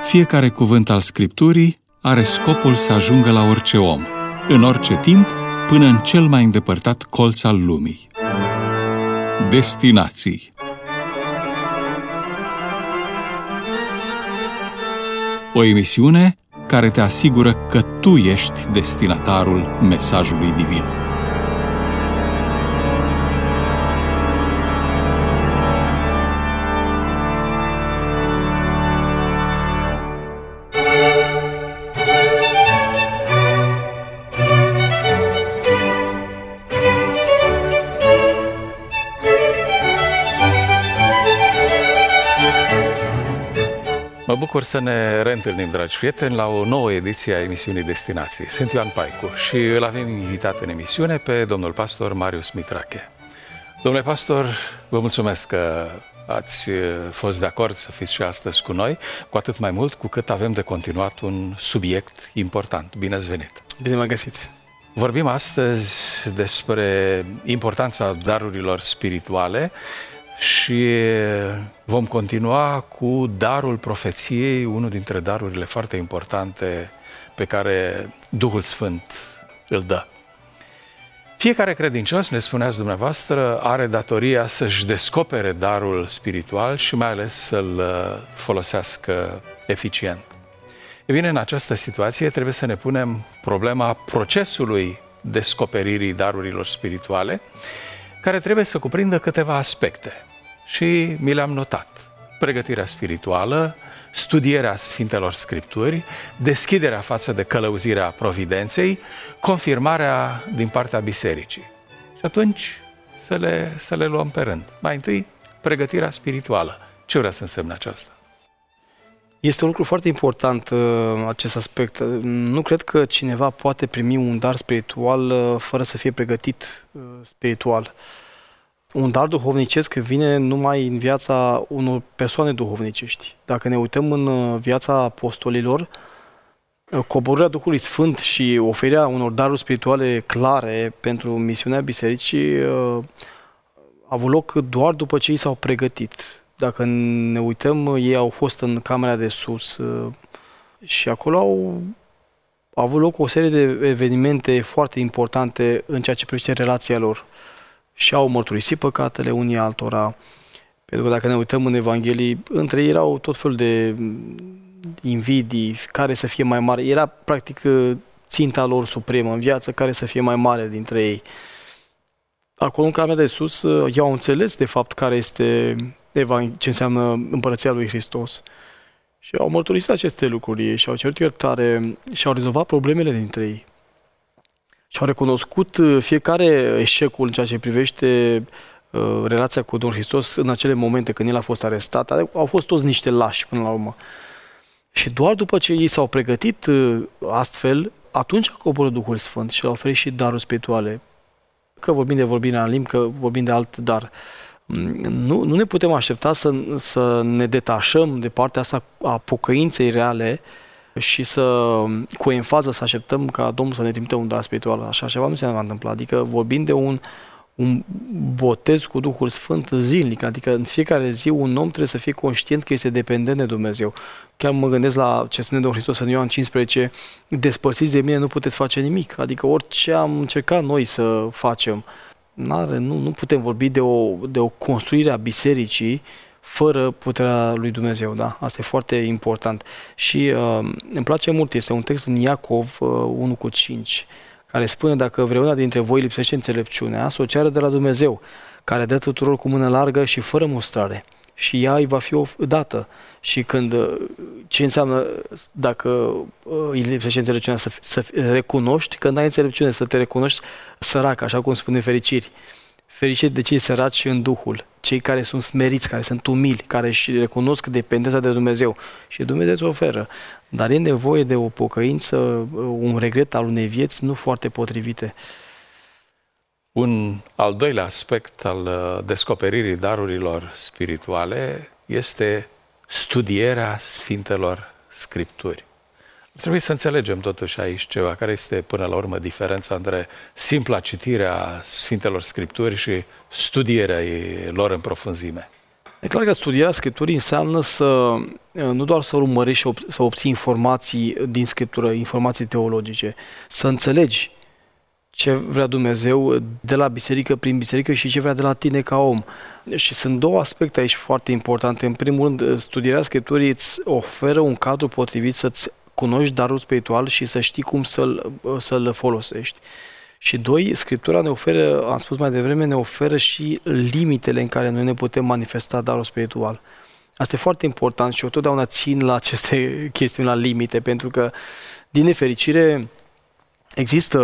Fiecare cuvânt al Scripturii are scopul să ajungă la orice om, în orice timp, până în cel mai îndepărtat colț al lumii. Destinații. O emisiune care te asigură că tu ești destinatarul mesajului divin. Mă bucur să ne reîntâlnim, dragi prieteni, la o nouă ediție a emisiunii Destinații. Sunt Ioan Paicu și îl avem invitat în emisiune pe domnul pastor Marius Mitrache. Domnule pastor, vă mulțumesc că ați fost de acord să fiți și astăzi cu noi, cu atât mai mult cu cât avem de continuat un subiect important. Bine ați venit! Bine m-a găsit! Vorbim astăzi despre importanța darurilor spirituale și vom continua cu darul profeției, unul dintre darurile foarte importante pe care Duhul Sfânt îl dă. Fiecare credincios, ne spuneați dumneavoastră, are datoria să-și descopere darul spiritual și mai ales să-l folosească eficient. E bine, în această situație trebuie să ne punem problema procesului descoperirii darurilor spirituale, care trebuie să cuprindă câteva aspecte. Și mi le-am notat. Pregătirea spirituală, studierea Sfintelor Scripturi, deschiderea față de călăuzirea providenței, confirmarea din partea bisericii. Și atunci să le luăm pe rând. Mai întâi, pregătirea spirituală. Ce vrea să însemne aceasta? Este un lucru foarte important acest aspect. Nu cred că cineva poate primi un dar spiritual fără să fie pregătit spiritual. Un dar duhovnicesc vine numai în viața unor persoane duhovnicești. Dacă ne uităm în viața apostolilor, coborârea Duhului Sfânt și oferirea unor daruri spirituale clare pentru misiunea bisericii a avut loc doar după ce ei s-au pregătit. Dacă ne uităm, ei au fost în camera de sus și acolo au avut loc o serie de evenimente foarte importante în ceea ce privește relația lor. Și au mărturisit păcatele unii altora. Pentru că dacă ne uităm în Evanghelii, între ei erau tot felul de invidii, care să fie mai mare. Era practic ținta lor supremă în viață, care să fie mai mare dintre ei. Acolo în camera de sus, ei au înțeles de fapt care este ce înseamnă Împărăția lui Hristos. Și au mărturisit aceste lucruri și au cerut iertare și au rezolvat problemele dintre ei. Și au recunoscut fiecare eșecul în ceea ce privește relația cu Domnul Hristos în acele momente când El a fost arestat. Au fost toți niște lași până la urmă. Și doar după ce ei s-au pregătit astfel, atunci a coborât Duhul Sfânt și le-a oferit și daruri spirituale. Că vorbim de vorbirea în limbi, că vorbim de alt dar. Nu ne putem aștepta să ne detașăm de partea asta a pocăinței reale și cu enfază să așteptăm ca Domnul să ne trimită un dar spiritual. Așa ceva nu se va întâmpla. Adică vorbim de un botez cu Duhul Sfânt zilnic. Adică în fiecare zi un om trebuie să fie conștient că este dependent de Dumnezeu. Chiar mă gândesc la ce spune Domnul Hristos în Ioan 15, despărțiți de mine nu puteți face nimic. Adică orice am încercat noi să facem, nu putem vorbi de o construire a bisericii fără puterea lui Dumnezeu, da? Asta e foarte important. Și îmi place mult, este un text în Iacov 1:5, care spune: dacă vreuna dintre voi lipsește înțelepciunea, să o ceară de la Dumnezeu, care dă tuturor cu mână largă și fără mustrare, și ea îi va fi dată. Și ce înseamnă dacă îi lipsește înțelepciunea? Să recunoști, când ai înțelepciune, să te recunoști sărac, așa cum spune Fericiri. Fericit de cei săraci în Duhul, cei care sunt smeriți, care sunt umili, care își recunosc dependența de Dumnezeu. Și Dumnezeu îți oferă. Dar e nevoie de o pocăință, un regret al unei vieți nu foarte potrivite. Un al doilea aspect al descoperirii darurilor spirituale este studierea Sfintelor Scripturi. Trebuie să înțelegem totuși aici ceva, care este până la urmă diferența între simpla citire a Sfintelor Scripturi și studierea lor în profunzime. E clar că studierea Scripturii înseamnă nu doar să urmărești și să obții informații din Scriptură, informații teologice, să înțelegi ce vrea Dumnezeu de la biserică, prin biserică și ce vrea de la tine ca om. Și sunt două aspecte aici foarte importante. În primul rând, studierea Scripturii îți oferă un cadru potrivit să-ți cunoști darul spiritual și să știi cum să-l folosești. Și doi, Scriptura ne oferă, am spus mai devreme, ne oferă și limitele în care noi ne putem manifesta darul spiritual. Asta e foarte important și eu totdeauna țin la aceste chestiuni, la limite, pentru că, din nefericire, există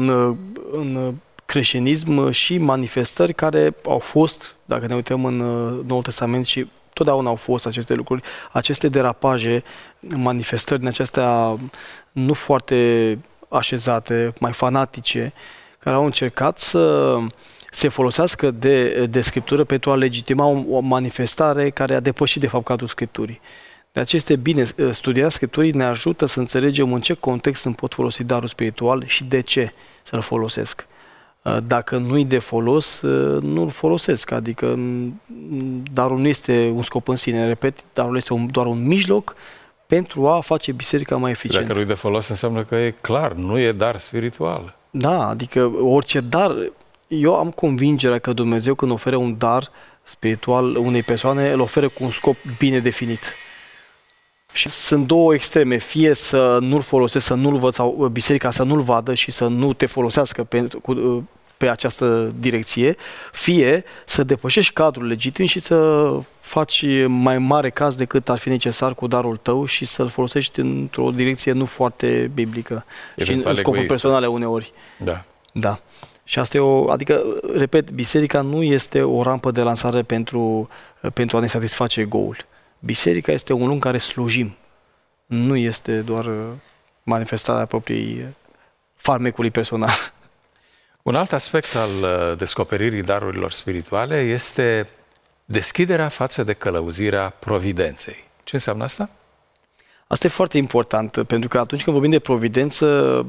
în creștinism și manifestări care au fost, dacă ne uităm în Noul Testament, și totdeauna au fost aceste lucruri, aceste derapaje, manifestări din acestea nu foarte așezate, mai fanatice, care au încercat să se folosească de Scriptură pentru a legitima o manifestare care a depășit de fapt cadrul Scripturii. De aceea este bine, studierea Scripturii ne ajută să înțelegem în ce context îmi pot folosi darul spiritual și de ce să-l folosesc. Dacă nu-i de folos, nu-l folosesc, adică darul nu este un scop în sine, repet, darul este doar un mijloc pentru a face biserica mai eficientă. Dacă nu-i de folos, înseamnă că e clar, nu e dar spiritual. Da, adică orice dar, eu am convingerea că Dumnezeu când oferă un dar spiritual unei persoane, îl oferă cu un scop bine definit. Și sunt două extreme, fie să nu-l folosesc, să nu-l văd, sau biserica să nu-l vadă și să nu te folosească pe această direcție, fie să depășești cadrul legitim și să faci mai mare caz decât ar fi necesar cu darul tău și să-l folosești într-o direcție nu foarte biblică și în scopuri personale uneori. Da. Da. Și asta e adică, repet, biserica nu este o rampă de lansare pentru a ne satisface ego-ul. Biserica este un loc în care slujim. Nu este doar manifestarea propriei farmecului personal. Un alt aspect al descoperirii darurilor spirituale este deschiderea față de călăuzirea providenței. Ce înseamnă asta? Asta e foarte important, pentru că atunci când vorbim de providență,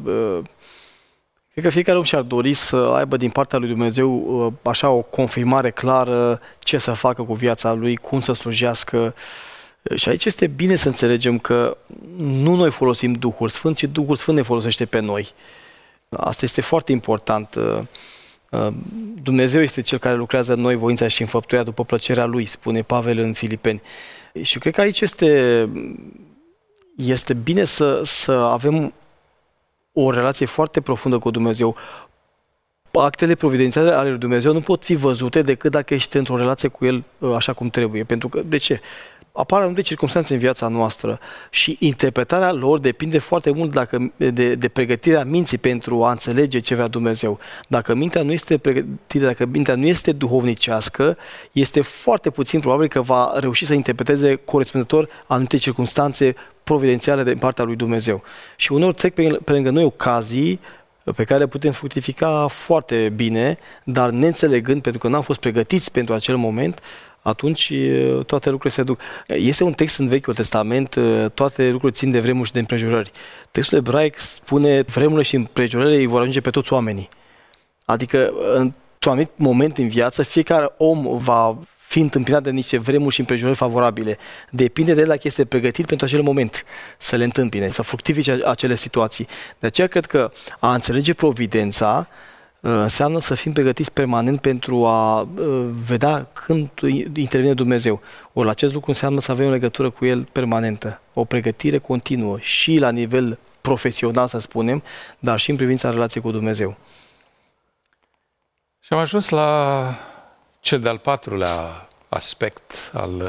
cred că fiecare om și-ar dori să aibă din partea lui Dumnezeu așa o confirmare clară ce să facă cu viața lui, cum să slujească. Și aici este bine să înțelegem că nu noi folosim Duhul Sfânt, ci Duhul Sfânt ne folosește pe noi. Asta este foarte important. Dumnezeu este Cel care lucrează în noi voința și înfăptuirea după plăcerea Lui, spune Pavel în Filipeni. Și cred că aici este bine să avem o relație foarte profundă cu Dumnezeu. Actele providențiale ale lui Dumnezeu nu pot fi văzute decât dacă ești într-o relație cu El așa cum trebuie. Pentru că, de ce? Apar anumite circunstanțe în viața noastră și interpretarea lor depinde foarte mult de pregătirea minții pentru a înțelege ce vrea Dumnezeu. Dacă mintea nu este pregătită, dacă mintea nu este duhovnicească, este foarte puțin probabil că va reuși să interpreteze corespunzător anumite circunstanțe providențiale din partea lui Dumnezeu. Și uneori trec pe lângă noi ocazii pe care le putem fructifica foarte bine, dar neînțelegând, pentru că n-am fost pregătiți pentru acel moment, atunci toate lucrurile se duc. Este un text în Vechiul Testament, toate lucrurile țin de vremuri și de împrejurări. Textul ebraic spune, vremurile și împrejurările îi vor ajunge pe toți oamenii. Adică, într-un anumit moment în viață, fiecare om va fi întâmpinat de niște vremuri și împrejurări favorabile. Depinde de el dacă este pregătit pentru acel moment să le întâmpine, să fructifice acele situații. De aceea cred că a înțelege providența înseamnă să fim pregătiți permanent pentru a vedea când intervine Dumnezeu. Ori acest lucru înseamnă să avem o legătură cu El permanentă, o pregătire continuă și la nivel profesional, să spunem, dar și în privința relației cu Dumnezeu. Și am ajuns la cel de-al patrulea aspect al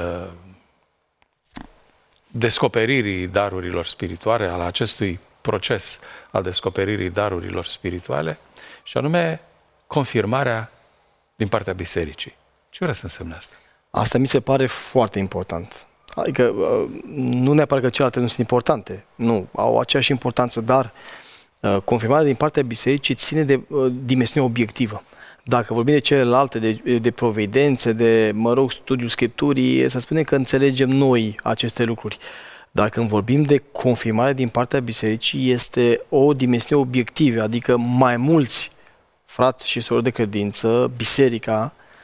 descoperirii darurilor spirituale, al acestui proces al descoperirii darurilor spirituale, și anume confirmarea din partea bisericii. Ce vrea să însemne asta? Asta mi se pare foarte important. Adică nu neapărat că celelalte nu sunt importante, nu, au aceeași importanță, dar confirmarea din partea bisericii ține de dimensiune obiectivă. Dacă vorbim de celelalte, de providențe, de, studiul Scripturii, să spunem că înțelegem noi aceste lucruri. Dar când vorbim de confirmare din partea bisericii, este o dimensiune obiectivă, adică mai mulți frați și surori de credință, biserica,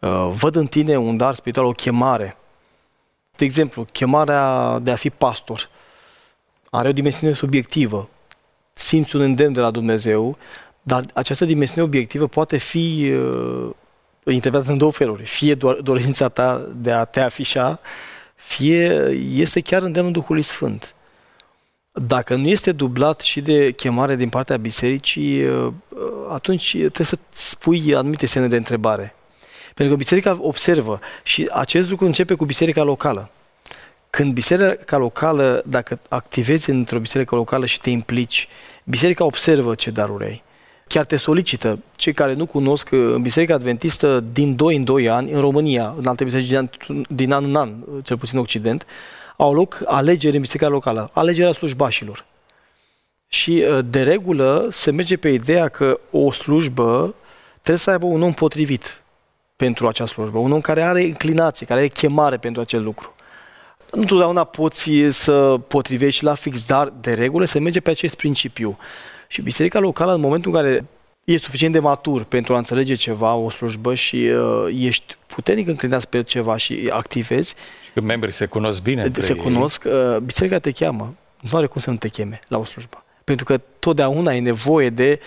Văd în tine un dar spiritual, o chemare. De exemplu, chemarea de a fi pastor are o dimensiune subiectivă. Simți un îndemn de la Dumnezeu, dar această dimensiune obiectivă poate fi interpretată în două feluri. Fie dorința ta de a te afișa, fie este chiar îndemnul Duhului Sfânt. Dacă nu este dublat și de chemare din partea bisericii, atunci trebuie să spui anumite semne de întrebare. Pentru că biserica observă și acest lucru începe cu biserica locală. Când biserica locală, dacă activezi într-o biserică locală și te implici, biserica observă ce daruri ai. Chiar te solicită. Cei care nu cunosc, în Biserica Adventistă, din 2 în 2 ani, în România, în alte biserici din an în an, cel puțin în Occident, au loc alegeri în biserica locală, alegerea slujbașilor. Și de regulă se merge pe ideea că o slujbă trebuie să aibă un om potrivit pentru acea slujbă, un om care are inclinație, care are chemare pentru acel lucru. Nu totdeauna poți să potrivești la fix, dar de regulă se merge pe acest principiu. Și biserica locală, în momentul în care ești suficient de matur pentru a înțelege ceva, o slujbă și ești puternic înclinat spre ceva și activezi. Și când membrii se cunosc bine. Se cunosc, biserica te cheamă. Nu are cum să nu te cheme la o slujbă. Pentru că totdeauna e nevoie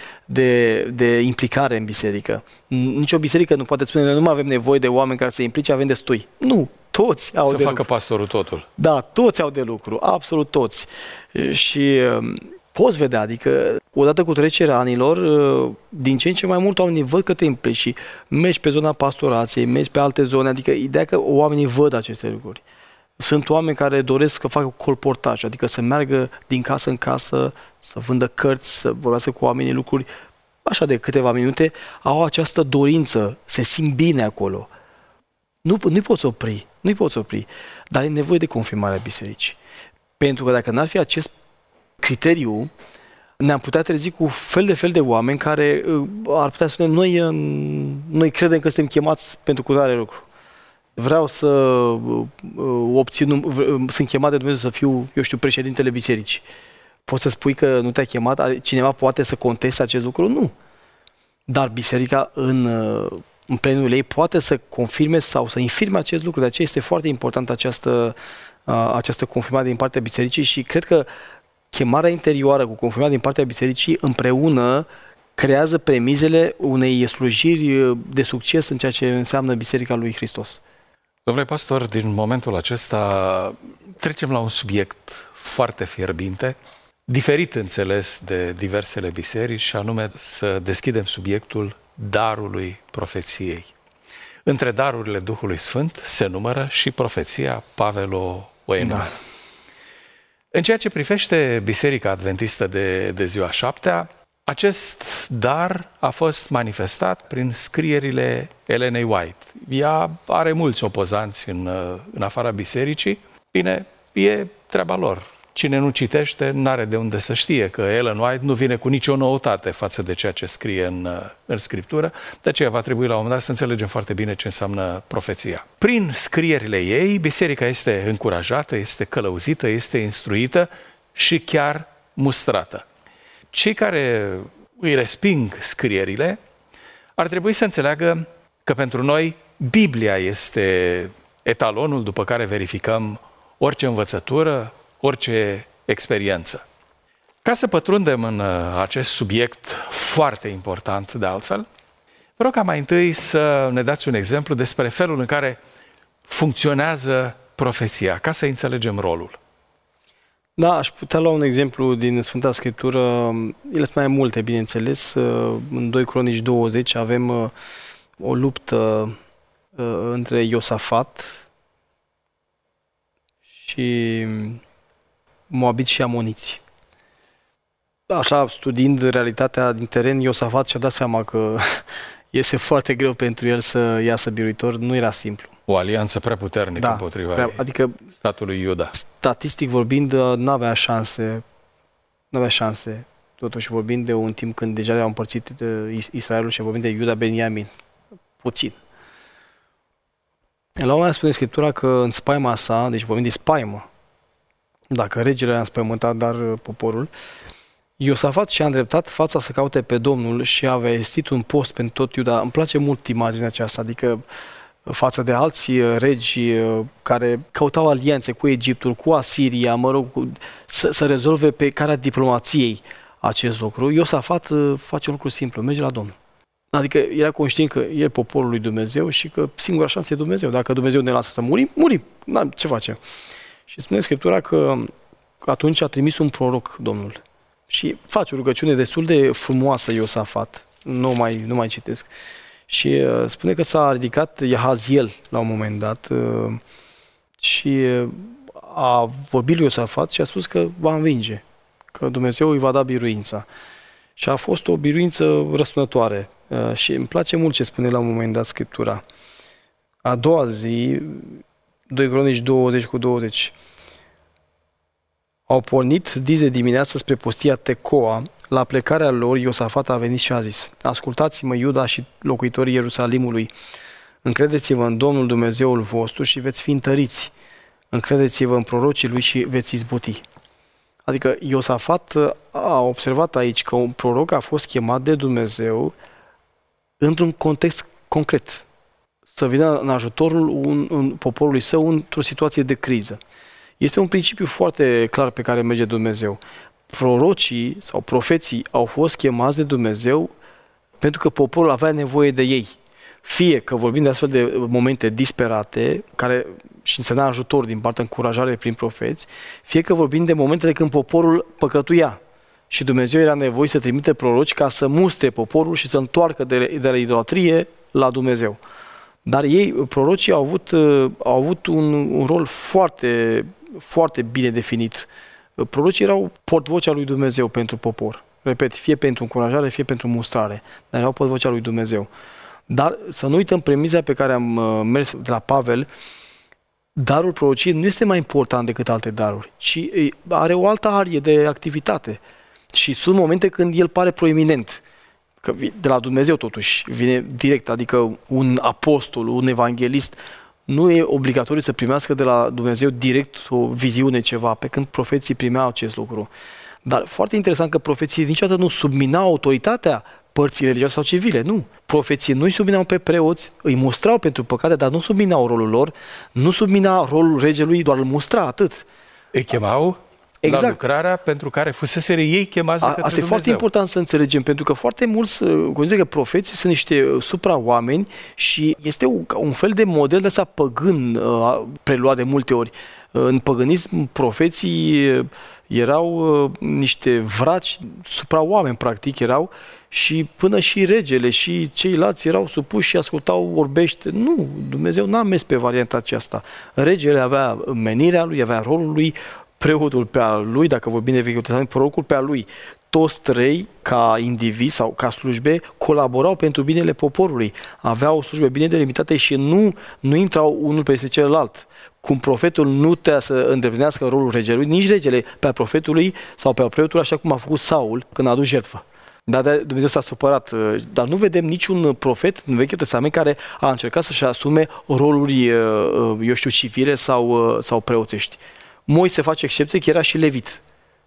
de implicare în biserică. Nici o biserică nu poate spune, nu mai avem nevoie de oameni care să se implice, avem destui. Nu, toți au de lucru. Să facă pastorul totul. Da, toți au de lucru, absolut toți. Și poți vedea, adică odată cu trecerea anilor, din ce în ce mai mult oamenii văd că te implici și mergi pe zona pastorației, mergi pe alte zone, adică ideea că oamenii văd aceste lucruri. Sunt oameni care doresc să facă colportaj, adică să meargă din casă în casă, să vândă cărți, să vorbească cu oamenii lucruri, așa de câteva minute, au această dorință, se simt bine acolo. Nu-i poți opri, dar e nevoie de confirmarea bisericii. Pentru că dacă n-ar fi acest criteriu, ne-am putea trezi cu fel de oameni care ar putea spune, noi credem că suntem chemați pentru cutare lucru. Vreau să sunt chemat de Dumnezeu să fiu, președintele bisericii. Poți să spui că nu te-a chemat? Cineva poate să conteste acest lucru? Nu. Dar biserica în plenul ei poate să confirme sau să infirme acest lucru. De aceea este foarte important această confirmare din partea bisericii și cred că chemarea interioară cu confirmarea din partea bisericii împreună creează premizele unei slujiri de succes în ceea ce înseamnă Biserica lui Hristos. Domnule pastor, din momentul acesta trecem la un subiect foarte fierbinte, diferit înțeles de diversele biserici, și anume să deschidem subiectul darului profeției. Între darurile Duhului Sfânt se numără și profeția, Pavel o enumeră. Da. În ceea ce privește Biserica Adventistă de ziua 7-a, acest dar a fost manifestat prin scrierile Ellenei White. Ea are mulți opozanți în afara bisericii. Bine, e treaba lor. Cine nu citește, n-are de unde să știe că Ellen White nu vine cu nicio noutate față de ceea ce scrie în Scriptură, de aceea va trebui la un moment dat să înțelegem foarte bine ce înseamnă profeția. Prin scrierile ei, biserica este încurajată, este călăuzită, este instruită și chiar mustrată. Cei care îi resping scrierile ar trebui să înțeleagă că pentru noi Biblia este etalonul după care verificăm orice învățătură, orice experiență. Ca să pătrundem în acest subiect foarte important de altfel, vă rog ca mai întâi să ne dați un exemplu despre felul în care funcționează profeția, ca să înțelegem rolul. Da, aș putea lua un exemplu din Sfânta Scriptură, ele sunt mai multe, bineînțeles. În 2 Cronici 20 avem o luptă între Iosafat și Moabiți și Amoniți. Așa, studiind realitatea din teren, Iosafat și-a dat seama că este foarte greu pentru el să iasă biruitor, nu era simplu. O alianță prea puternică împotriva adică statului Iuda. Statistic vorbind, n-avea șanse. Totuși vorbind de un timp când deja le-au împărțit Israelul și vorbind de Iuda, Beniamin. Puțin. La un moment dat spune Scriptura că în spaima sa, deci vorbim de spaimă, dacă regele a înspăimântat, dar poporul, Iosafat și-a îndreptat fața să caute pe Domnul și a vestit un post pentru tot Iuda. Îmi place mult imaginea aceasta, adică față de alți regi care căutau alianțe cu Egiptul, cu Asiria, să rezolve pe calea diplomației acest lucru, Iosafat face un lucru simplu, merge la Domnul. Adică era conștient că el poporul lui Dumnezeu și că singura șansă e Dumnezeu. Dacă Dumnezeu ne lasă să murim, murim. Da, ce facem? Și spune Scriptura că atunci a trimis un proroc Domnul. Și face o rugăciune destul de frumoasă Iosafat. Nu mai citesc. Și spune că s-a ridicat Iahaziel la un moment dat și a vorbit lui Iosafat și a spus că va învinge, că Dumnezeu îi va da biruința. Și a fost o biruință răsunătoare. Și îmi place mult ce spune la un moment dat Scriptura. A doua zi, 2 Cronici 20:20, au pornit dize dimineață spre pustia Tecoa. La plecarea lor, Iosafat a venit și a zis: ascultați-mă, Iuda și locuitorii Ierusalimului, încredeți-vă în Domnul Dumnezeul vostru și veți fi întăriți. Încredeți-vă în prorocii lui și veți izbuti. Adică Iosafat a observat aici că un proroc a fost chemat de Dumnezeu într-un context concret, să vină în ajutorul poporului său într-o situație de criză. Este un principiu foarte clar pe care merge Dumnezeu. Prorocii sau profeții au fost chemați de Dumnezeu pentru că poporul avea nevoie de ei. Fie că vorbim de astfel de momente disperate, care și însemna ajutor din partea încurajare prin profeți, fie că vorbim de momentele când poporul păcătuia și Dumnezeu era nevoie să trimite proroci ca să mustre poporul și să întoarcă de la idolatrie la Dumnezeu. Dar ei, prorocii, au avut un rol foarte, foarte bine definit. Prorocii erau portvocea lui Dumnezeu pentru popor. Repet, fie pentru încurajare, fie pentru mustrare, dar erau portvocea lui Dumnezeu. Dar să nu uităm premiza pe care am mers de la Pavel: darul prorociei nu este mai important decât alte daruri, ci are o altă arie de activitate. Și sunt momente când el pare proeminent, că de la Dumnezeu totuși vine direct, adică un apostol, un evanghelist, nu e obligatoriu să primească de la Dumnezeu direct o viziune, ceva, pe când profeții primeau acest lucru. Dar foarte interesant că profeții niciodată nu subminau autoritatea părții religioase sau civile, nu. Profeții nu îi subminau pe preoți, îi mustrau pentru păcate, dar nu subminau rolul lor, nu submina rolul regelui, doar îl mustra, atât. Îi chemau la lucrarea pentru care fuseseră ei chemați de către Dumnezeu. Asta e foarte important să înțelegem, pentru că foarte mulți consideră că profeții sunt niște supra-oameni și este un fel de model de ăsta păgân preluat de multe ori. În păgânism, profeții erau niște vraci, supra-oameni, practic, erau, și până și regele și ceilalți erau supuși și ascultau orbește. Nu, Dumnezeu n-a mers pe varianta aceasta. Regele avea menirea lui, avea rolul lui, preotul pe al lui, dacă vorbim de Vechiul Testament, prorocul pe al lui. Toți trei, ca indivizi sau ca slujbe, colaborau pentru binele poporului. Aveau slujbe bine delimitate și nu intrau unul peste celălalt. Cum profetul nu trebuia să îndeplinească rolul regelui, nici regele pe al profetului sau pe al preotului, așa cum a făcut Saul când a adus jertfă. Dar Dumnezeu s-a supărat. Dar nu vedem niciun profet în Vechiul Testament care a încercat să-și asume roluri, civile sau preoțești. Moise face excepție, că era și levit.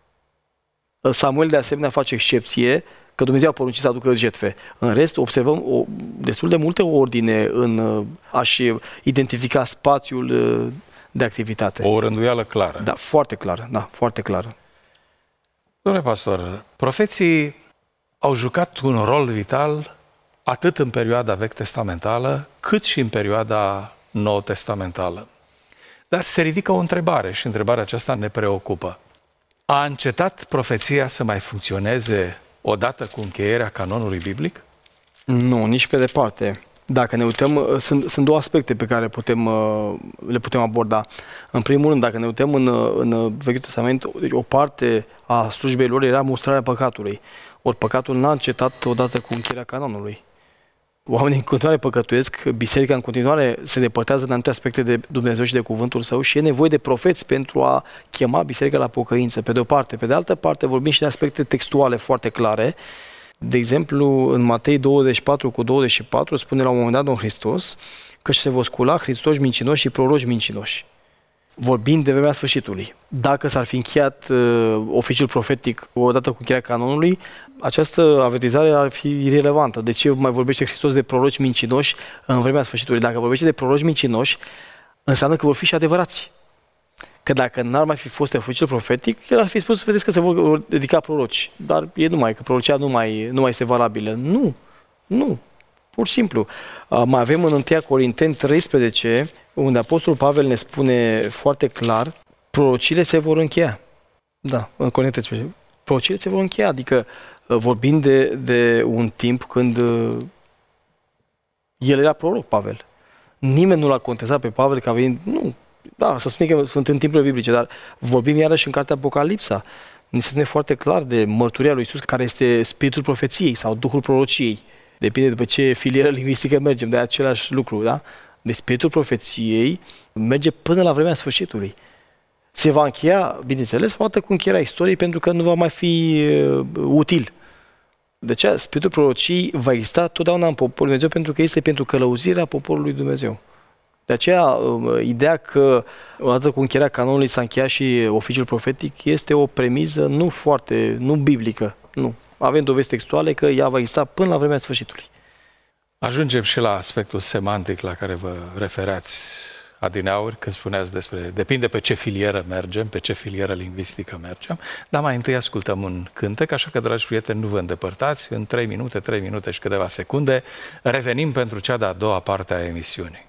Samuel de asemenea face excepție, că Dumnezeu a poruncit să aducă jertfe. În rest, observăm destul de multe ordine în a-și identifica spațiul de activitate. O rânduială clară. Da, foarte clară. Da, foarte clară. Domnule pastor, profeții au jucat un rol vital atât în perioada vechi testamentală, cât și în perioada nou testamentală. Dar se ridică o întrebare și întrebarea aceasta ne preocupă. A încetat profeția să mai funcționeze odată cu încheierea canonului biblic? Nu, nici pe departe. Dacă ne uităm, sunt două aspecte pe care le putem aborda. În primul rând, dacă ne uităm în Vechiul Testament, o parte a slujbei lor era mustrarea păcatului. Ori păcatul n-a încetat odată cu încheierea canonului. Oamenii în continuare păcătuiesc, biserica în continuare se depărtează în anumite aspecte de Dumnezeu și de cuvântul său și e nevoie de profeți pentru a chema biserica la pocăință, pe de o parte. Pe de altă parte, vorbim și de aspecte textuale foarte clare. De exemplu, în Matei 24:24 spune la un moment dat Domnul Hristos că se vor scula Hristoși mincinoși și proroci mincinoși. vorbind de vremea sfârșitului. Dacă s-ar fi încheiat oficiul profetic odată cu încheierea canonului, această avertizare ar fi irelevantă. De ce mai vorbește Hristos de proroci mincinoși în vremea sfârșitului? Dacă vorbește de proroci mincinoși, înseamnă că vor fi și adevărați. Că dacă n-ar mai fi fost oficiul profetic, el ar fi spus, vedeți că se vor dedica proroci. Dar e numai, că prorocia nu mai este valabilă. Nu. Pur și simplu. Mai avem în 1 Corinteni 13, unde Apostolul Pavel ne spune foarte clar, prorocile se vor încheia. Da, în Corinteni 13. Prorocile se vor încheia, adică vorbind de un timp când el era proroc, Pavel. Nimeni nu l-a contestat pe Pavel că a venit, nu. Da, să spune că sunt în timpurile biblice, dar vorbim iarăși în cartea Apocalipsa. Ni se spune foarte clar de mărturia lui Iisus, care este spiritul profeției sau duhul prorociei. Depinde după ce filieră lingvistică mergem, de același lucru, da? De spiritul profeției merge până la vremea sfârșitului. Se va încheia, bineînțeles, o dată cu încheierea istoriei, pentru că nu va mai fi util. De aceea, spiritul prorociei va exista totdeauna în poporul Dumnezeu, pentru că este pentru călăuzirea poporului Dumnezeu. De aceea, ideea că odată cu încheierea canonului s-a încheiat și oficiul profetic este o premiză nu biblică, nu. Avem dovezi textuale că ea va exista până la vremea sfârșitului. Ajungem și la aspectul semantic la care vă referați adineauri, când spuneați despre depinde pe ce filieră mergem, pe ce filieră lingvistică mergem, dar mai întâi ascultăm un cântec, așa că, dragi prieteni, nu vă îndepărtați, în 3 minute și câteva secunde revenim pentru cea de-a doua parte a emisiunii.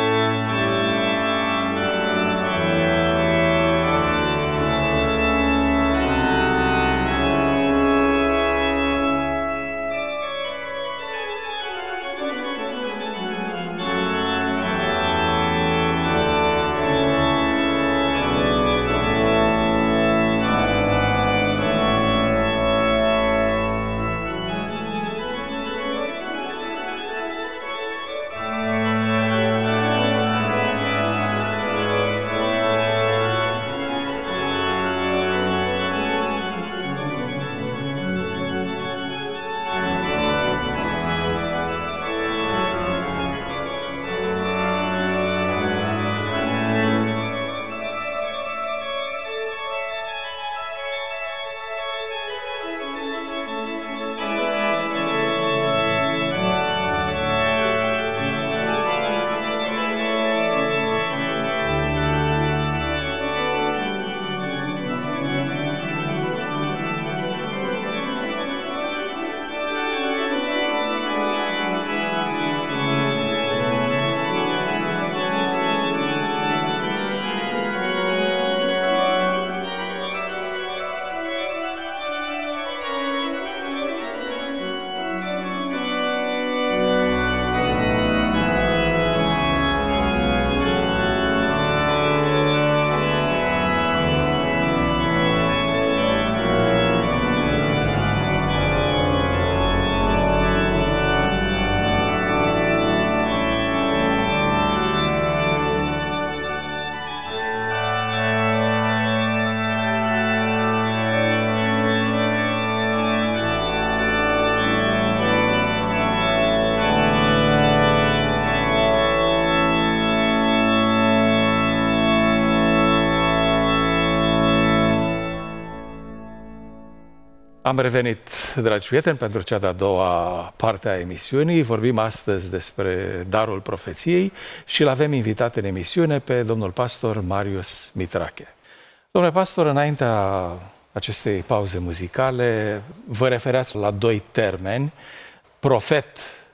Am revenit, dragi prieteni, pentru cea de-a doua parte a emisiunii. Vorbim astăzi despre darul profeției și îl avem invitat în emisiune pe domnul pastor Marius Mitrache. Domnule pastor, înaintea acestei pauze muzicale, vă referați la 2 termeni, profet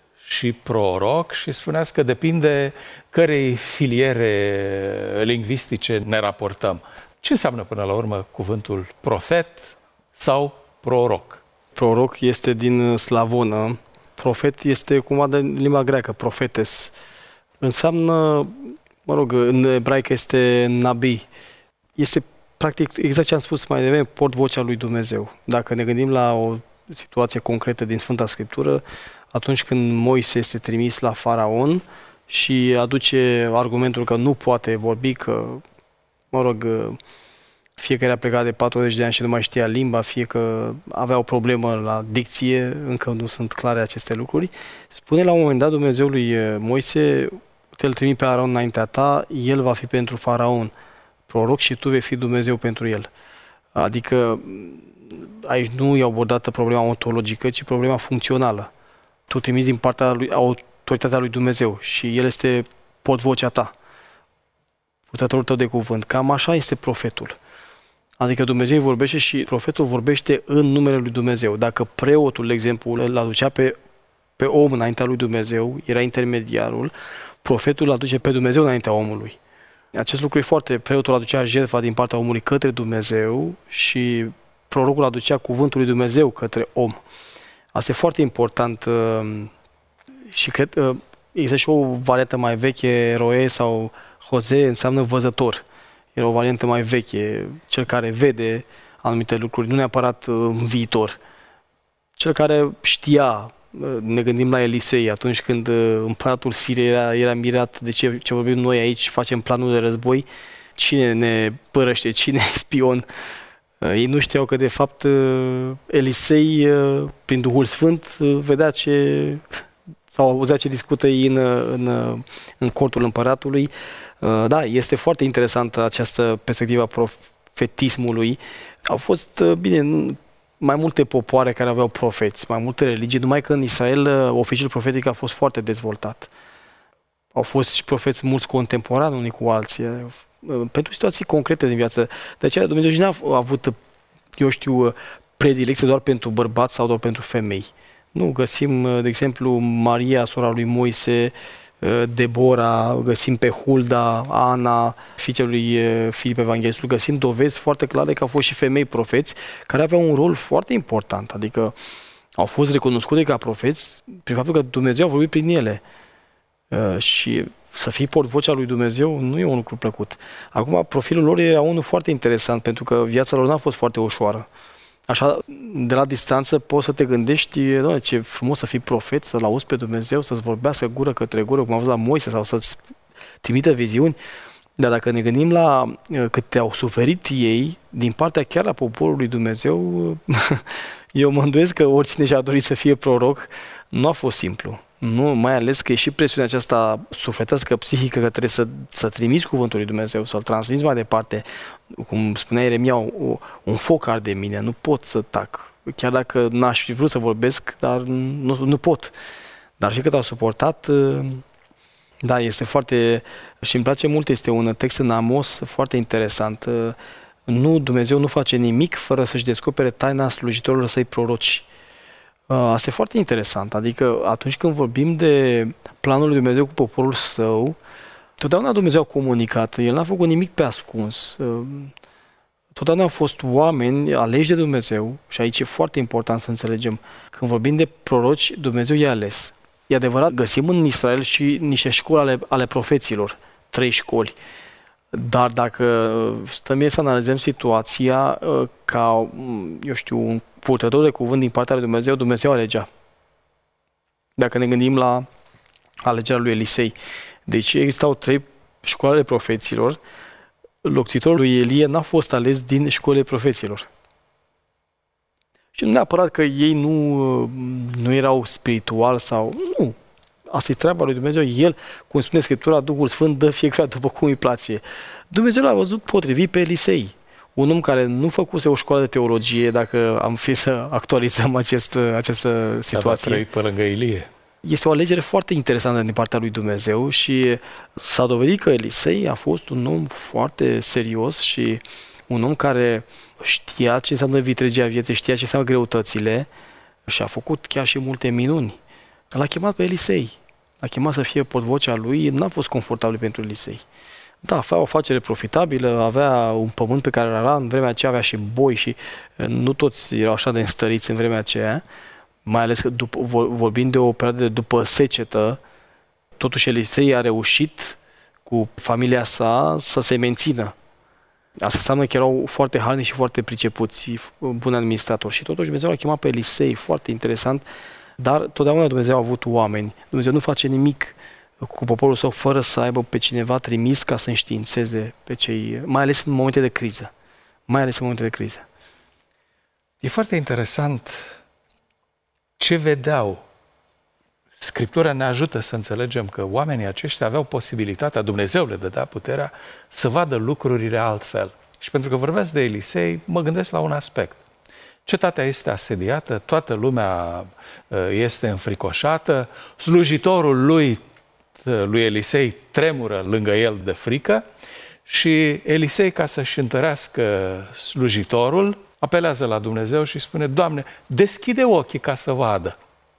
și proroc, și spuneați că depinde cărei filiere lingvistice ne raportăm. Ce înseamnă până la urmă cuvântul profet sau proroc? Proroc este din slavonă, profet este cumva din limba greacă, profetes. Înseamnă, în ebraică este nabi. Este practic exact ce am spus mai devreme, portvocea lui Dumnezeu. Dacă ne gândim la o situație concretă din Sfânta Scriptură, atunci când Moise este trimis la Faraon și aduce argumentul că nu poate vorbi, că, fie că era plecat de 40 de ani și nu mai știa limba, fie că avea o problemă la dicție, încă nu sunt clare aceste lucruri, spune la un moment dat Dumnezeu lui Moise, te-l trimit pe Aron înaintea ta, el va fi pentru Faraon proroc și tu vei fi Dumnezeu pentru el. Adică aici nu e abordată problema ontologică, ci problema funcțională. Tu trimiți din partea lui autoritatea lui Dumnezeu și el este vocea ta, purtătorul tău de cuvânt. Cam așa este profetul. Adică Dumnezeu vorbește și profetul vorbește în numele lui Dumnezeu. Dacă preotul, de exemplu, îl aducea pe om înaintea lui Dumnezeu, era intermediarul, profetul îl aduce pe Dumnezeu înaintea omului. Acest lucru e foarte... Preotul aducea jertfa din partea omului către Dumnezeu și prorocul aducea cuvântul lui Dumnezeu către om. Asta e foarte important și cred există și o variantă mai veche, Roe sau Jose înseamnă văzător. Era o variantă mai veche, cel care vede anumite lucruri, nu neapărat în viitor. Cel care știa, ne gândim la Elisei, atunci când împăratul Siriei era mirat de ce vorbim noi aici, facem planul de război, cine ne părăște, cine e spion. Ei nu știau că de fapt Elisei, prin Duhul Sfânt, vedea sau auzea ce discută ei în cortul împăratului. Da, este foarte interesantă această perspectivă a profetismului. Au fost, bine, mai multe popoare care aveau profeți, mai multe religii, numai că în Israel oficiul profetic a fost foarte dezvoltat. Au fost și profeți mulți contemporani unii cu alții, pentru situații concrete din viață. De aceea Dumnezeu n-a avut, eu știu, predilecție doar pentru bărbați sau doar pentru femei. Nu, găsim, de exemplu, Maria, sora lui Moise, Debora, găsim pe Hulda, Ana, fiica lui Filip Evanghelistul, găsim dovezi foarte clare că au fost și femei profeți care aveau un rol foarte important, adică au fost recunoscute ca profeți prin faptul că Dumnezeu a vorbit prin ele. Și să fii portvocea lui Dumnezeu nu e un lucru plăcut. Acum, profilul lor era unul foarte interesant, pentru că viața lor n-a fost foarte ușoară. Așa, de la distanță, poți să te gândești, doamne, ce frumos să fii profet, să-L auzi pe Dumnezeu, să-ți vorbească gură către gură, cum a văzut la Moise, sau să-ți trimită viziuni. Dar dacă ne gândim la cât au suferit ei, din partea chiar a poporului Dumnezeu, eu mă îndoiesc că oricine și-a dorit să fie proroc, nu a fost simplu. Nu, mai ales că e și presiunea aceasta sufletească, psihică, că trebuie să trimiți cuvântul lui Dumnezeu, să-l transmiți mai departe. Cum spunea Ieremia, un foc arde în mine, nu pot să tac. Chiar dacă n-aș fi vrut să vorbesc, dar nu pot. Dar și cât au suportat, da, este foarte... Și îmi place mult, este un text în Amos foarte interesant. Dumnezeu nu face nimic fără să-și descopere taina slujitorilor săi proroci. Asta e foarte interesant, adică atunci când vorbim de planul lui Dumnezeu cu poporul său, totdeauna Dumnezeu a comunicat, El n-a făcut nimic pe ascuns. Totdeauna au fost oameni aleși de Dumnezeu și aici e foarte important să înțelegem. Când vorbim de proroci, Dumnezeu i-a ales. E adevărat, găsim în Israel și niște școli ale profeților, 3 școli. Dar dacă stăm să analizăm situația ca, eu știu, un purtător de cuvânt din partea lui Dumnezeu, Dumnezeu alegea. Dacă ne gândim la alegerea lui Elisei. Deci existau 3 școli ale profeților. Locțitorul lui Elie n-a fost ales din școlile profeților. Și nu neapărat că ei nu erau spirituali sau... Nu. Asta e treaba lui Dumnezeu. El, cum spune Scriptura, Duhul Sfânt dă fiecare după cum îi place. Dumnezeu l-a văzut potrivit pe Elisei. Un om care nu făcuse o școală de teologie, dacă am fi să actualizăm această situație. Dar a trăit pe lângă Ilie. Este o alegere foarte interesantă din partea lui Dumnezeu și s-a dovedit că Elisei a fost un om foarte serios și un om care știa ce înseamnă vitregia vieții, știa ce înseamnă greutățile și a făcut chiar și multe minuni. L-a chemat pe Elisei. L-a chemat să fie portvocea lui, n-a fost confortabil pentru Elisei. Da, avea o afacere profitabilă, avea un pământ pe care îl era, în vremea aceea avea și boi și nu toți erau așa de înstăriți în vremea aceea, mai ales că vorbind de o perioadă de după secetă, totuși Elisei a reușit cu familia sa să se mențină. Asta înseamnă că erau foarte harnici și foarte pricepuți, buni administratori. Și totuși Dumnezeu l-a chemat pe Elisei, foarte interesant, dar totdeauna Dumnezeu a avut oameni. Dumnezeu nu face nimic cu poporul său fără să aibă pe cineva trimis ca să înștiințeze pe cei, mai ales în momente de criză. E foarte interesant ce vedeau Scriptura ne ajută să înțelegem că oamenii aceștia aveau posibilitatea, Dumnezeu le dădea puterea să vadă lucrurile altfel. Și pentru că vorbesc de Elisei, mă gândesc la un aspect. Cetatea este asediată, toată lumea este înfricoșată, slujitorul lui Elisei tremură lângă el de frică și Elisei, ca să-și întărească slujitorul, apelează la Dumnezeu și spune: Doamne, deschide ochii ca să vadă.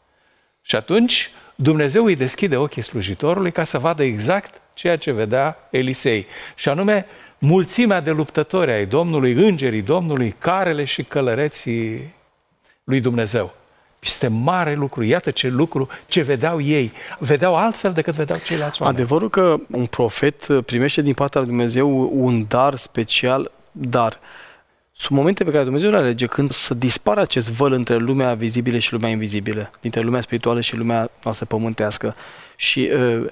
Și atunci Dumnezeu îi deschide ochii slujitorului ca să vadă exact ceea ce vedea Elisei, și anume mulțimea de luptători ai Domnului, îngerii Domnului, carele și călăreții lui Dumnezeu. Este mare lucru, iată ce lucru, ce vedeau ei. Vedeau altfel decât vedeau ceilalți oameni. Adevărul că un profet primește din partea lui Dumnezeu un dar special, dar sunt momente pe care Dumnezeu le alege când să dispară acest văl între lumea vizibilă și lumea invizibilă, dintre lumea spirituală și lumea noastră pământească. Și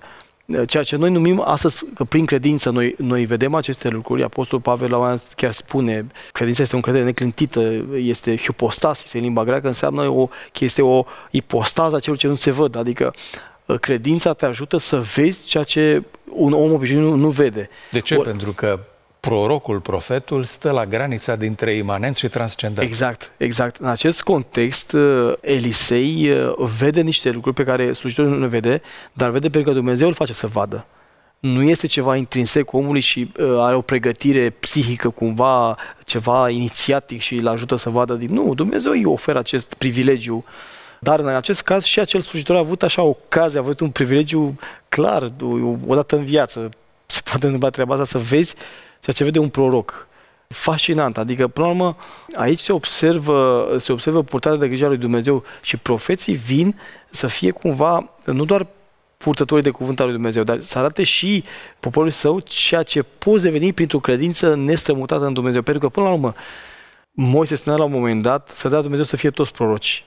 ceea ce noi numim astăzi, că prin credință noi vedem aceste lucruri, Apostolul Pavel la un moment chiar spune, credința este o încredere neclintită, este hypostasis în limba greacă, înseamnă că este o ipostază a celor ce nu se văd, adică credința te ajută să vezi ceea ce un om obișnuit nu vede. De ce? Pentru că prorocul, profetul, stă la granița dintre imanent și transcendent. Exact. În acest context, Elisei vede niște lucruri pe care slujitorul nu le vede, dar vede pentru că Dumnezeu îl face să vadă. Nu este ceva intrinsec omului și are o pregătire psihică, cumva, ceva inițiatic și îl ajută să vadă. Nu, Dumnezeu îi oferă acest privilegiu. Dar în acest caz și acel slujitor a avut așa ocazie, a avut un privilegiu clar, odată în viață. Se poate întâmpla treaba asta, să vezi ceea ce vede un proroc. Fascinant. Adică, până la urmă, aici se observă purtarea de grijă a lui Dumnezeu și profeții vin să fie cumva, nu doar purtătorii de cuvânt al lui Dumnezeu, dar să arate și poporului său ceea ce poți deveni printr-o credință nestrămutată în Dumnezeu. Pentru că, până la urmă, Moise spunea la un moment dat să dea Dumnezeu să fie toți proroci,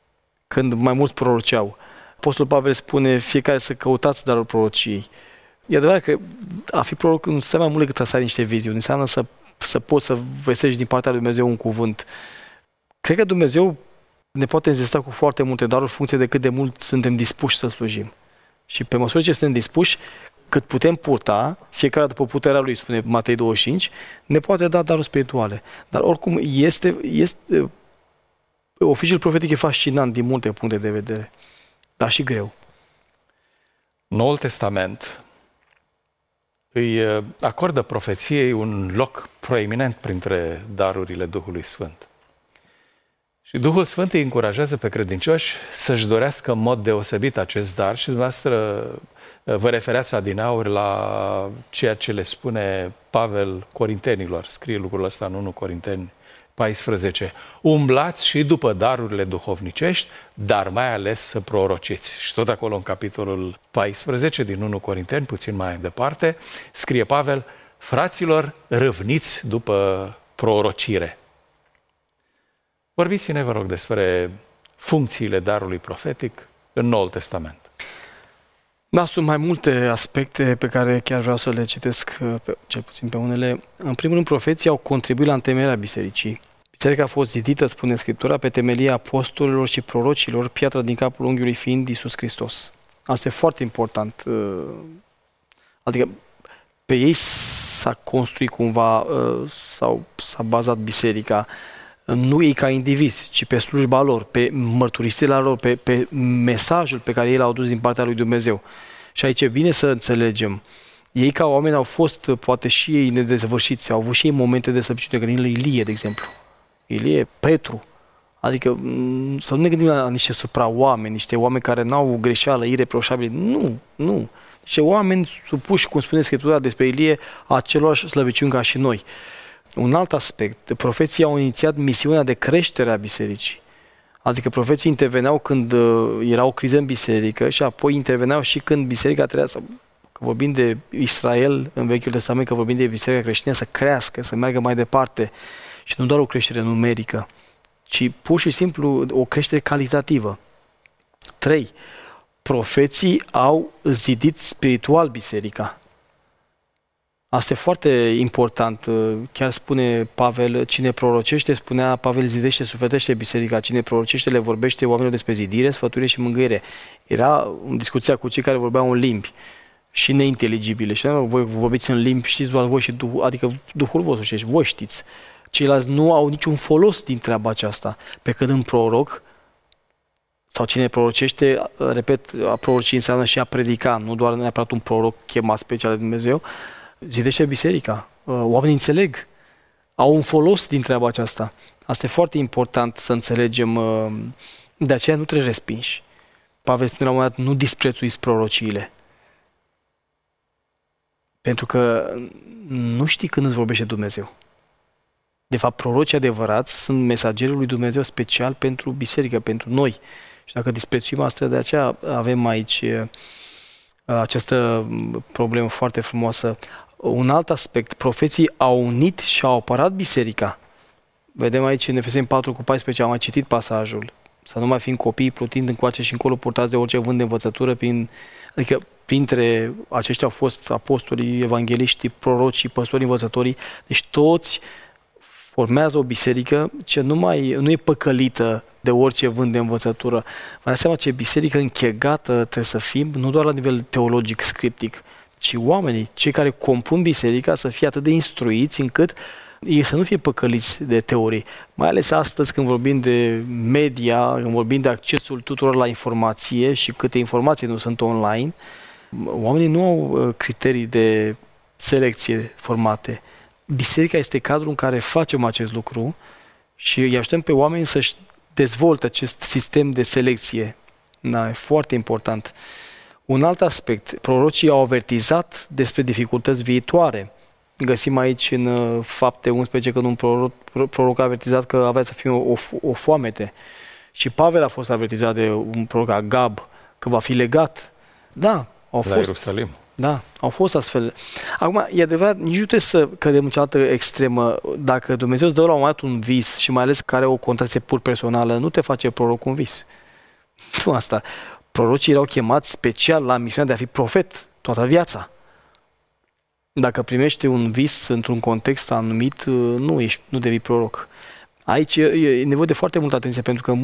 când mai mulți proroceau. Apostolul Pavel spune fiecare să căutați darul prorociei. E adevărat că a fi proroc nu înseamnă mai mult decât să ai niște viziuni, înseamnă să poți să vestești din partea lui Dumnezeu un cuvânt. Cred că Dumnezeu ne poate înzestra cu foarte multe daruri în funcție de cât de mult suntem dispuși să slujim. Și pe măsură ce suntem dispuși, cât putem purta, fiecare după puterea lui, spune Matei 25, ne poate da daruri spirituale. Dar oricum oficiul profetic e fascinant din multe puncte de vedere, dar și greu. Noul Testament îi acordă profeției un loc proeminent printre darurile Duhului Sfânt. Și Duhul Sfânt îi încurajează pe credincioși să-și dorească în mod deosebit acest dar și dumneavoastră vă refereați adineauri la ceea ce le spune Pavel Corintenilor. Scrie lucrul ăsta în 1 Corinteni 14. Umblați și după darurile duhovnicești, dar mai ales să prorociți. Și tot acolo în capitolul 14 din 1 Corinteni, puțin mai departe, scrie Pavel: fraților, râvniți după prorocire. Vorbiți-ne, vă rog, despre funcțiile darului profetic în Noul Testament. Da, sunt mai multe aspecte pe care chiar vreau să le citesc, cel puțin pe unele. În primul rând, profeții au contribuit la întemeierea bisericii. Biserica a fost zidită, spune Scriptura, pe temelia apostolilor și prorocilor, piatra din capul unghiului fiind Iisus Hristos. Asta e foarte important. Adică pe ei s-a construit cumva sau s-a bazat biserica, nu ei ca indivizi, ci pe slujba lor, pe mărturisirea lor, pe mesajul pe care ei l-au dus din partea lui Dumnezeu. Și aici e bine să înțelegem. Ei ca oameni au fost, poate și ei nedezvășiți, au avut și ei momente de slăbiciune, gândim la Ilie, de exemplu. Ilie, Petru. Adică să nu ne gândim la niște supraoameni, niște oameni care n-au greșeală ireproșabile. Nu. Niște oameni supuși, cum spune Scriptura despre Ilie, acelorași slăbiciuni ca și noi. Un alt aspect, profeții au inițiat misiunea de creștere a bisericii. Adică profeții interveneau când era o criză în biserică și apoi interveneau și când biserica trebuia să, că vorbim de Israel în Vechiul Testament, că vorbim de biserica creștină, să crească, să meargă mai departe. Și nu doar o creștere numerică, ci pur și simplu o creștere calitativă. 3. Profeții au zidit spiritual biserica. Asta e foarte important. Chiar spune Pavel, cine prorocește, spunea Pavel, zidește, sufletește biserica. Cine prorocește, le vorbește oamenilor despre zidire, sfătuire și mângâiere. Era în discuția cu cei care vorbeau în limbi și neinteligibile. Și voi vorbiți în limbi, știți doar voi și adică Duhul vostru, știți, voi știți. Ceilalți nu au niciun folos din treaba aceasta. Pe când în proroc, sau cine prorocește, repet, a proroci înseamnă și a predica, nu doar neapărat un proroc chemat special de Dumnezeu, zidește biserica. Oamenii înțeleg, au un folos din treaba aceasta. Asta e foarte important să înțelegem, de aceea nu trebuie respinși. Pavel spune la un moment dat, nu disprețuiți prorociile. Pentru că nu știi când îți vorbește Dumnezeu. De fapt, prorocii adevărați sunt mesagerii lui Dumnezeu special pentru biserică, pentru noi. Și dacă disprețuim asta, de aceea avem aici această problemă foarte frumoasă. Un alt aspect, profeții au unit și au apărat biserica. Vedem aici în Efeseni 4:14, am mai citit pasajul. Să nu mai fim copii plutind încoace și încolo, purtați de orice vânt de învățătură, adică printre aceștia au fost apostolii, evangeliștii, prorocii, păstorii, învățătorii, deci toți formează o biserică ce nu e păcălită de orice vânt de învățătură. Vă dați seama ce biserică închegată trebuie să fim, nu doar la nivel teologic, scriptic, ci oamenii, cei care compun biserica, să fie atât de instruiți încât ei să nu fie păcăliți de teorii. Mai ales astăzi când vorbim de media, când vorbim de accesul tuturor la informație și câte informații nu sunt online, oamenii nu au criterii de selecție formate. Biserica este cadrul în care facem acest lucru și îi ajutăm pe oameni să-și dezvolte acest sistem de selecție. Da, e foarte important. Un alt aspect, prorocii au avertizat despre dificultăți viitoare. Găsim aici în Fapte 11 când un proroc a avertizat că avea să fie o foamete. Și Pavel a fost avertizat de un proroc, Agab, că va fi legat. Da, au fost. La Ierusalim. Da, au fost astfel. Acum, e adevărat, nici nu trebuie să cădem în cealaltă extremă. Dacă Dumnezeu îți dă la un moment dat un vis și mai ales că are o contație pur personală, nu te face proroc un vis. Nu asta. Prorocii erau chemați special la misiunea de a fi profet toată viața. Dacă primești un vis într-un context anumit, nu devii proroc. Aici e nevoie de foarte multă atenție, pentru că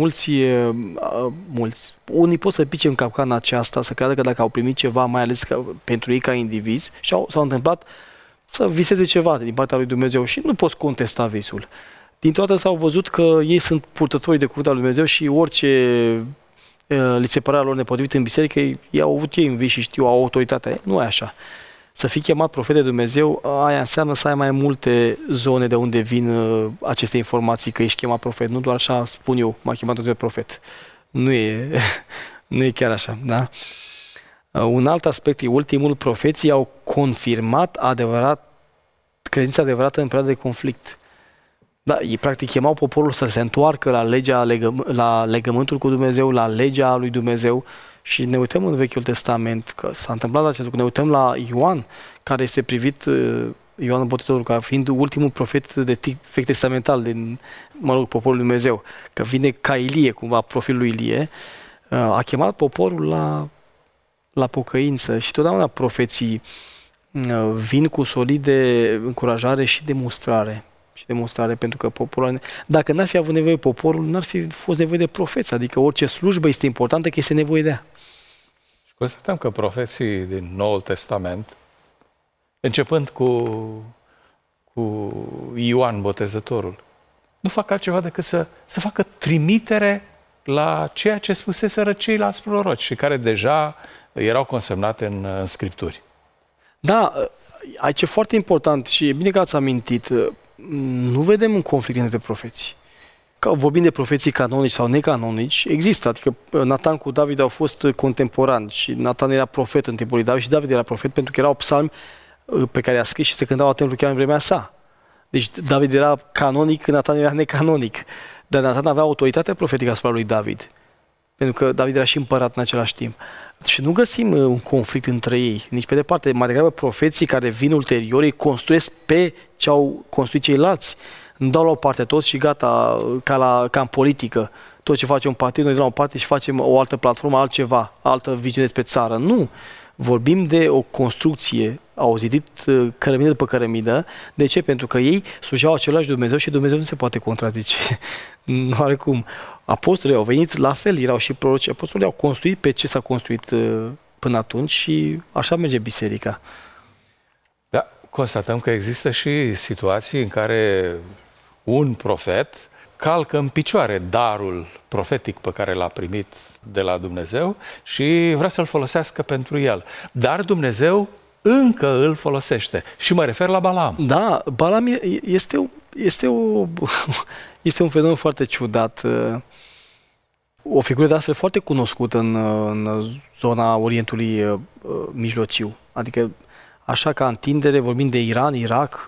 unii pot să pice în capcana aceasta, să creadă că dacă au primit ceva, mai ales pentru ei ca indivizi, și s-au întâmplat să viseze ceva din partea lui Dumnezeu și nu poți contesta visul. Din toate s-au văzut că ei sunt purtători de cuvântul lui Dumnezeu și orice li se părea lor nepotrivit în biserică, ei au avut ei în vis și știu, au autoritate. Nu e așa. Să fii chemat profet de Dumnezeu, aia înseamnă să ai mai multe zone de unde vin aceste informații că ești chemat profet. Nu doar așa spun eu, m-a chemat Dumnezeu profet. Nu e chiar așa. Da? Un alt aspect, ultimul, profeții au confirmat credința adevărată în perioada de conflict. Da, ei practic chemau poporul să se întoarcă la legământul cu Dumnezeu, la legea lui Dumnezeu. Și ne uităm în Vechiul Testament că s-a întâmplat acest lucru. Ne uităm la Ioan, care este privit, Ioan Botezătorul, ca fiind ultimul profet de tip vechi testamental din, poporul lui Dumnezeu. Că vine ca Ilie, cumva, profilul lui Ilie, a chemat poporul la pocăință. Și totdeauna profeții vin cu solide încurajare și demonstrare. Pentru că poporul, dacă n-ar fi avut nevoie poporul, n-ar fi fost nevoie de profeți. Adică orice slujbă este importantă, că este nevoie de ea. Și constatăm că profeții din Noul Testament, începând cu Ioan Botezătorul, nu fac altceva decât să facă trimitere la ceea ce spuseseră ceilalți proroci și care deja erau consemnate în Scripturi. Da, aici e foarte important și e bine că ați amintit. Nu vedem un conflict între profeți. Că vorbim de profeții canonici sau necanonici, există. Adică Natan cu David au fost contemporani și Natan era profet în timpul lui David și David era profet pentru că erau psalmi pe care a scris și se cântau la templu chiar în vremea sa. Deci David era canonic, Natan era necanonic. Dar Natan avea autoritatea profetică asupra lui David. Pentru că David era și împărat în același timp. Și nu găsim un conflict între ei, nici pe departe. Mai degrabă profeții care vin ulterior, îi construiesc pe ce au construit ceilalți. Nu dau la o parte toți și gata, ca în politică. Tot ce face un partid, noi dăm la o parte și facem o altă platformă, altceva, altă viziune despre țară. Nu! Vorbim de o construcție, au zidit cărămidă după cărămidă. De ce? Pentru că ei slujeau același Dumnezeu și Dumnezeu nu se poate contrazice. Nu are cum. Apostolii au venit la fel, erau și proroci. Apostolii au construit pe ce s-a construit până atunci și așa merge biserica. Da, constatăm că există și situații în care un profet calcă în picioare darul profetic pe care l-a primit de la Dumnezeu și vrea să-l folosească pentru el. Dar Dumnezeu încă îl folosește. Și mă refer la Balaam. Da, Balaam este un fenomen foarte ciudat. O figură de astfel foarte cunoscută în zona Orientului Mijlociu. Adică, așa ca întindere, vorbim de Iran, Irak,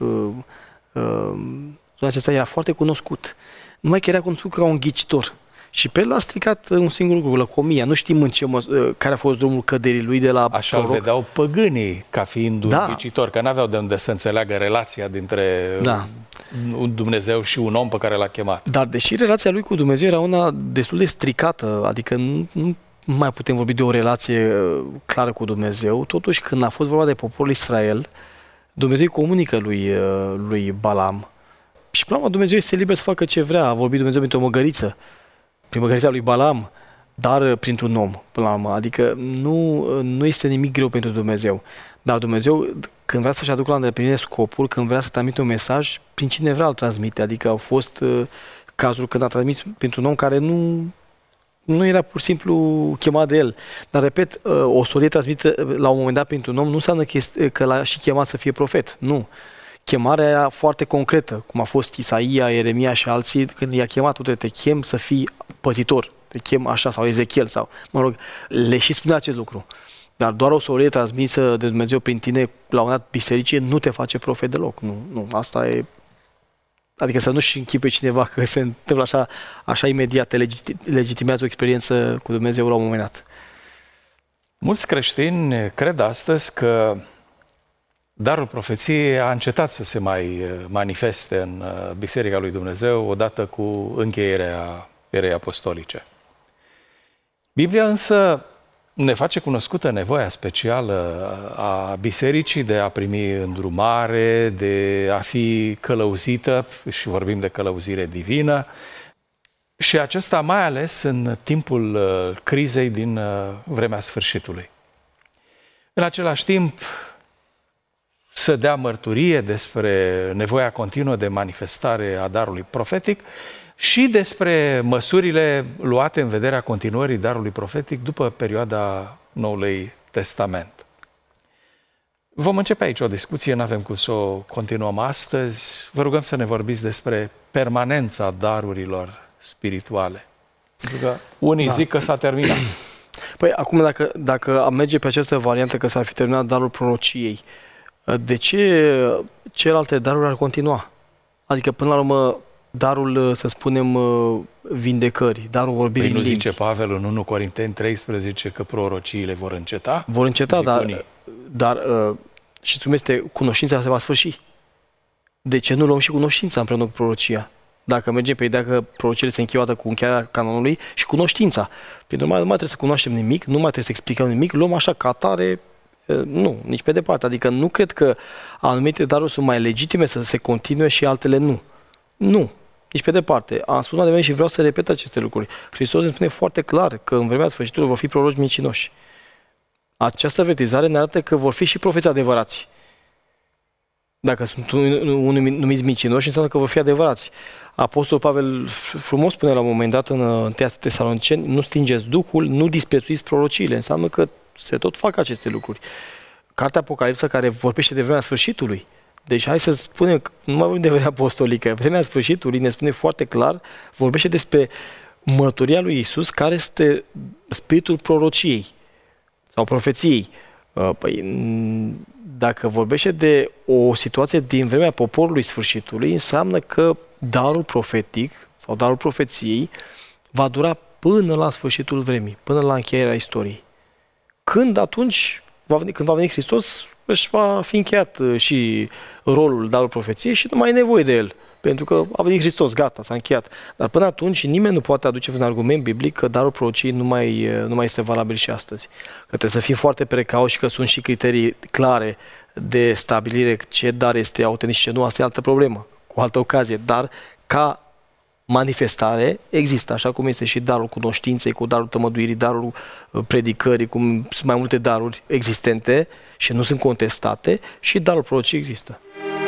zona aceasta era foarte cunoscut. Numai că era cunoscut ca un ghicitor. Și pe el a stricat un singur lucru, lăcomia. Nu știm care a fost drumul căderii lui de la așa îl vedeau păgânii ca fiind un ghicitor, că n-aveau de unde să înțeleagă relația dintre un Dumnezeu și un om pe care l-a chemat. Dar deși relația lui cu Dumnezeu era una destul de stricată, adică nu mai putem vorbi de o relație clară cu Dumnezeu, totuși când a fost vorba de poporul Israel, Dumnezeu comunică lui Balaam. Și până la urmă Dumnezeu este liber să facă ce vrea. A vorbit Dumnezeu printr-o măgăriță, prin măgărița lui Balaam, dar printr-un om, până la urmă. Adică nu este nimic greu pentru Dumnezeu. Dar Dumnezeu, când vrea să-și aducă la îndeplinire scopul, când vrea să transmită un mesaj, prin cine vrea îl transmite. Adică au fost cazuri când a transmis printr-un om care nu era pur și simplu chemat de el. Dar, repet, o solie transmită la un moment dat printr-un om nu înseamnă că l-a și chemat să fie profet. Nu. Chemarea era foarte concretă, cum a fost Isaia, Ieremia și alții, când i-a chemat, uite, te chem să fii păzitor, te chem așa, sau Ezechiel, sau, mă rog, le și spune acest lucru. Dar doar o solie transmisă de Dumnezeu prin tine la un dat bisericie nu te face profet deloc. Nu, asta e... Adică să nu-și închipe cineva că se întâmplă așa imediat, te legitimează o experiență cu Dumnezeu la un moment dat. Mulți creștini cred astăzi că darul profeției a încetat să se mai manifeste în Biserica lui Dumnezeu odată cu încheierea erei apostolice. Biblia însă ne face cunoscută nevoia specială a bisericii de a primi îndrumare, de a fi călăuzită, și vorbim de călăuzire divină, și acesta mai ales în timpul crizei din vremea sfârșitului. În același timp, să dea mărturie despre nevoia continuă de manifestare a darului profetic și despre măsurile luate în vederea continuării darului profetic după perioada Noului Testament. Vom începe aici o discuție, nu avem cum să o continuăm astăzi. Vă rugăm să ne vorbiți despre permanența darurilor spirituale. Pentru că unii zic că s-a terminat. Păi acum dacă am merge pe această variantă că s-ar fi terminat darul prorociei, de ce celelalte daruri ar continua? Adică, până la urmă, darul, să spunem, vindecării, darul vorbirii în limbi. Nu zice Pavel în 1 Corinteni 13 că prorociile vor înceta? Vor înceta, dar și cum este, cunoștința se va sfârși. De ce nu luăm și cunoștința împreună cu prorocia? Dacă mergem pe ideea că prorociile se încheie cu încheierea canonului și cunoștința. Prin urmare, nu mai trebuie să cunoaștem nimic, nu mai trebuie să explicăm nimic, luăm așa ca atare. Nu, nici pe departe. Adică nu cred că anumite daruri sunt mai legitime să se continue și altele nu. Nu, nici pe departe. Am spus mai devreme și vreau să repet aceste lucruri. Hristos îmi spune foarte clar că în vremea sfârșitului vor fi proroci mincinoși. Această avertizare ne arată că vor fi și profeți adevărați. Dacă sunt unii numiți mincinoși, înseamnă că vor fi adevărați. Apostolul Pavel frumos spune la un moment dat în Tesaloniceni, nu stingeți Duhul, nu disprețuiți prorociile. Înseamnă că se tot fac aceste lucruri. Cartea Apocalipsa, care vorbește de vremea sfârșitului. Deci hai să spunem, nu mai vorbim de vremea apostolică, vremea sfârșitului ne spune foarte clar, vorbește despre mărturia lui Iisus, care este spiritul prorociei sau profeției. Păi, dacă vorbește de o situație din vremea poporului sfârșitului, înseamnă că darul profetic sau darul profeției va dura până la sfârșitul vremii, până la încheierea istoriei. Când atunci, când va veni Hristos, își va fi încheiat și rolul, darul profeției și nu mai e nevoie de el. Pentru că a venit Hristos, gata, s-a încheiat. Dar până atunci nimeni nu poate aduce un argument biblic că darul prorociei nu mai este valabil și astăzi. Că trebuie să fim foarte precauți și că sunt și criterii clare de stabilire ce dar este autentic și ce nu, asta e altă problemă, cu altă ocazie. Dar ca manifestare există, așa cum este și darul cunoștinței, cu darul tămăduirii, darul predicării, cum sunt mai multe daruri existente și nu sunt contestate, și darul prorociei există.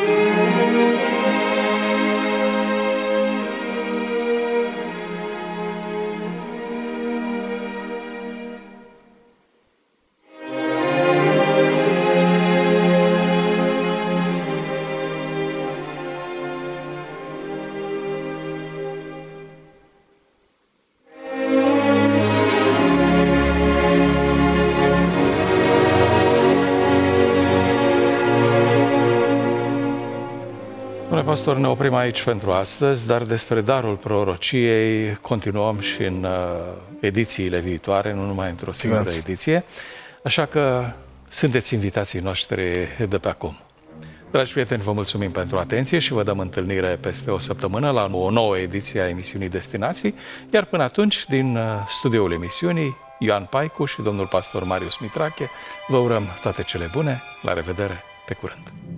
Domnule pastor, ne oprim aici pentru astăzi, dar despre darul prorociei continuăm și în edițiile viitoare, nu numai într-o singură ediție, așa că sunteți invitații noștri de pe acum. Dragi prieteni, vă mulțumim pentru atenție și vă dăm întâlnire peste o săptămână la o nouă ediție a emisiunii Destinații, iar până atunci, din studioul emisiunii, Ioan Paicu și domnul pastor Marius Mitrache, vă urăm toate cele bune, la revedere, pe curând!